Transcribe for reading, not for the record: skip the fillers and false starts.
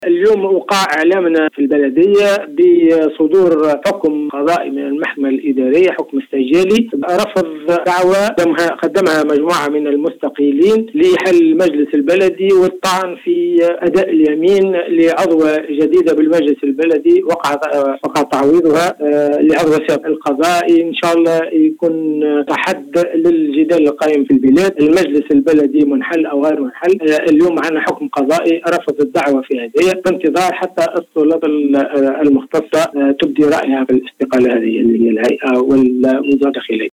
اليوم وقع إعلامنا في البلدية بصدور حكم قضائي من المحكمة الإدارية، حكم استعجالي رفض دعوى قدمها مجموعة من المستقيلين لحل المجلس البلدي والطعن في أداء اليمين لعضوة جديدة بالمجلس البلدي وقع تعويضها لعضوة سابق. القضائي إن شاء الله يكون تحد للجدال القائم في البلاد، المجلس البلدي منحل أو غير منحل. اليوم معنا حكم قضائي رفض الدعوة في هذه بانتظار حتى السلطات المختصة تبدي رأيها في الاستقالة هذه اللي هي الهيئة والوزارة الداخلية.